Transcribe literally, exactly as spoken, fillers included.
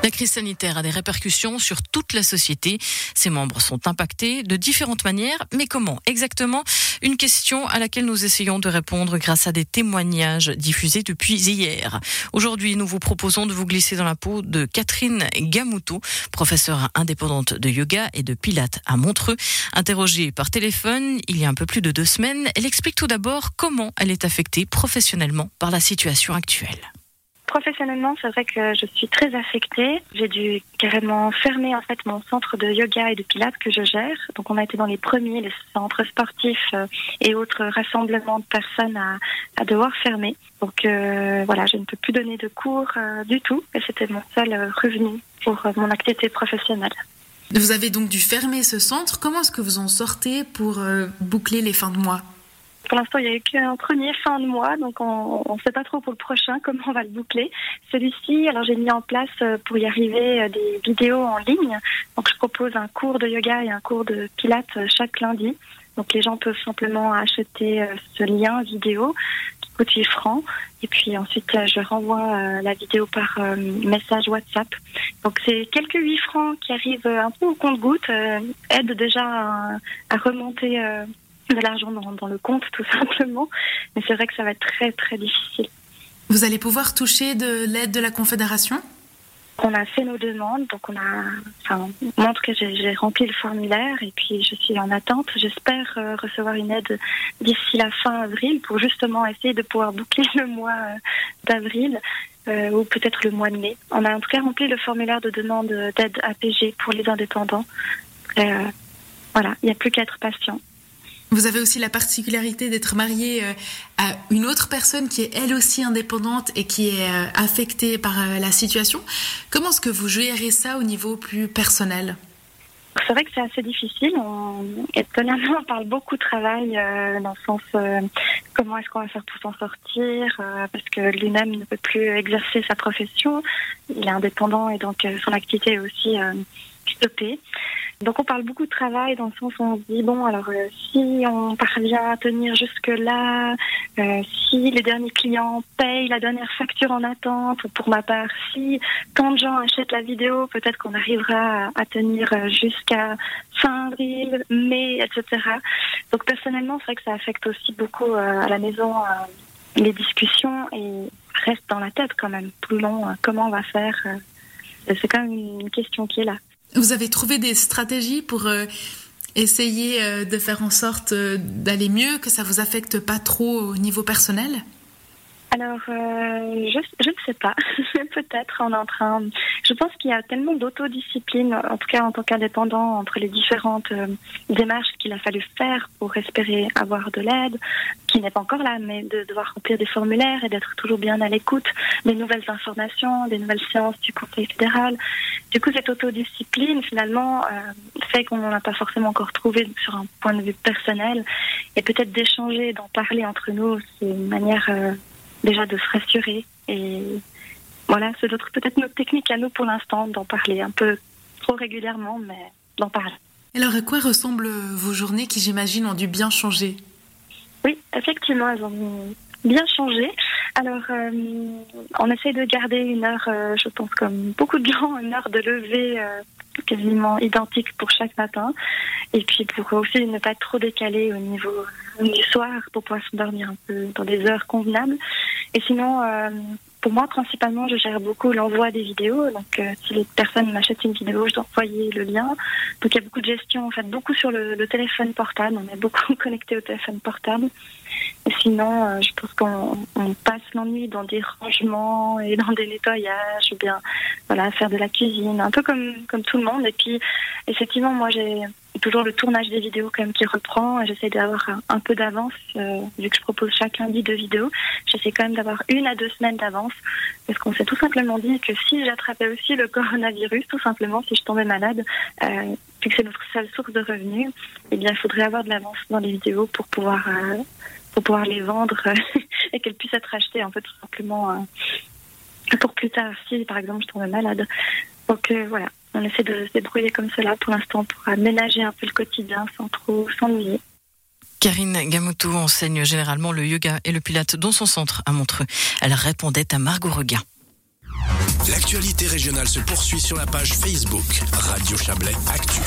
La crise sanitaire a des répercussions sur toute la société. Ses membres sont impactés de différentes manières, mais comment exactement ? Une question à laquelle nous essayons de répondre grâce à des témoignages diffusés depuis hier. Aujourd'hui, nous vous proposons de vous glisser dans la peau de Catherine Gamoutou, professeure indépendante de yoga et de pilates à Montreux. Interrogée par téléphone il y a un peu plus de deux semaines, elle explique tout d'abord comment elle est affectée professionnellement par la situation actuelle. Professionnellement, c'est vrai que je suis très affectée. J'ai dû carrément fermer en fait mon centre de yoga et de pilates que je gère. Donc on a été dans les premiers, les centres sportifs et autres rassemblements de personnes à, à devoir fermer. Donc euh, voilà, je ne peux plus donner de cours euh, du tout. Et c'était mon seul euh, revenu pour euh, mon activité professionnelle. Vous avez donc dû fermer ce centre. Comment est-ce que vous en sortez pour euh, boucler les fins de mois ? Pour l'instant, il n'y a eu qu'un premier fin de mois, donc on ne sait pas trop pour le prochain comment on va le boucler. Celui-ci, alors j'ai mis en place pour y arriver des vidéos en ligne. Donc je propose un cours de yoga et un cours de pilates chaque lundi. Donc les gens peuvent simplement acheter ce lien vidéo qui coûte huit francs. Et puis ensuite, je renvoie la vidéo par message WhatsApp. Donc c'est quelques huit francs qui arrivent un peu au compte-gouttes, aident déjà à, à remonter de l'argent dans, dans le compte tout simplement, mais c'est vrai que ça va être très très difficile. Vous allez pouvoir toucher de l'aide de la Confédération ? On a fait nos demandes, donc on a, enfin, moi en tout cas j'ai, j'ai rempli le formulaire et puis je suis en attente. J'espère euh, recevoir une aide d'ici la fin avril pour justement essayer de pouvoir boucler le mois euh, d'avril euh, ou peut-être le mois de mai. On a en tout cas rempli le formulaire de demande d'aide A P G pour les indépendants. Euh, voilà, il n'y a plus qu'à être patient. Vous avez aussi la particularité d'être mariée à une autre personne qui est elle aussi indépendante et qui est affectée par la situation. Comment est-ce que vous gérez ça au niveau plus personnel ? C'est vrai que c'est assez difficile. On, étonnamment, on parle beaucoup de travail euh, dans le sens euh, comment est-ce qu'on va faire pour s'en sortir euh, parce que lui-même ne peut plus exercer sa profession. Il est indépendant et donc euh, son activité est aussi euh, stoppée. Donc on parle beaucoup de travail dans le sens où on se dit bon alors euh, si on parvient à tenir jusque là, euh, si les derniers clients payent la dernière facture en attente, ou pour ma part si tant de gens achètent la vidéo, peut-être qu'on arrivera à, à tenir jusqu'à fin avril, mai, et cetera. Donc personnellement c'est vrai que ça affecte aussi beaucoup euh, à la maison euh, les discussions et reste dans la tête quand même tout le long euh, comment on va faire. Euh, c'est quand même une question qui est là. Vous avez trouvé des stratégies pour euh, essayer euh, de faire en sorte euh, d'aller mieux, que ça vous affecte pas trop au niveau personnel ? Alors, euh, je, je ne sais pas. Peut-être on est en train... Je pense qu'il y a tellement d'autodiscipline, en tout cas en tant qu'indépendant, entre les différentes euh, démarches qu'il a fallu faire pour espérer avoir de l'aide, qui n'est pas encore là, mais de devoir remplir des formulaires et d'être toujours bien à l'écoute des nouvelles informations, des nouvelles séances du Conseil fédéral. Du coup, cette autodiscipline, finalement, euh, fait qu'on n'en a pas forcément encore trouvé sur un point de vue personnel. Et peut-être d'échanger, d'en parler entre nous, c'est une manière... Euh, déjà de se rassurer et voilà, c'est notre, peut-être notre technique à nous pour l'instant d'en parler un peu trop régulièrement, mais d'en parler. Alors à quoi ressemblent vos journées qui j'imagine ont dû bien changer ? Oui, effectivement, elles ont bien changé. Alors euh, on essaie de garder une heure, euh, je pense comme beaucoup de gens, une heure de lever euh, quasiment identique pour chaque matin et puis pour aussi ne pas être trop décalé au niveau du soir pour pouvoir s'endormir un peu dans des heures convenables. Et sinon, euh, pour moi, principalement, je gère beaucoup l'envoi des vidéos. Donc, euh, si les personnes m'achètent une vidéo, je dois envoyer le lien. Donc, il y a beaucoup de gestion, en fait, beaucoup sur le, le téléphone portable. On est beaucoup connecté au téléphone portable. Et sinon, euh, je pense qu'on on passe l'ennui dans des rangements et dans des nettoyages, ou bien, voilà, faire de la cuisine, un peu comme, comme tout le monde. Et puis, effectivement, moi, j'ai toujours le tournage des vidéos quand même qui reprend. J'essaie d'avoir un, un peu d'avance, euh, vu que je propose chaque lundi deux vidéos. J'essaie quand même d'avoir une à deux semaines d'avance, parce qu'on s'est tout simplement dit que si j'attrapais aussi le coronavirus, tout simplement, si je tombais malade, euh, vu que c'est notre seule source de revenus, eh bien, il faudrait avoir de l'avance dans les vidéos pour pouvoir, euh, pour pouvoir les vendre et qu'elles puissent être achetées, en fait, tout simplement, euh, pour plus tard, si, par exemple, je tombais malade. Donc, euh, voilà. On essaie de se débrouiller comme cela pour l'instant pour aménager un peu le quotidien sans trop s'ennuyer. Catherine Gamoutou enseigne généralement le yoga et le pilates dans son centre à Montreux. Elle répondait à Margot Regain. L'actualité régionale se poursuit sur la page Facebook Radio Chablais Actu.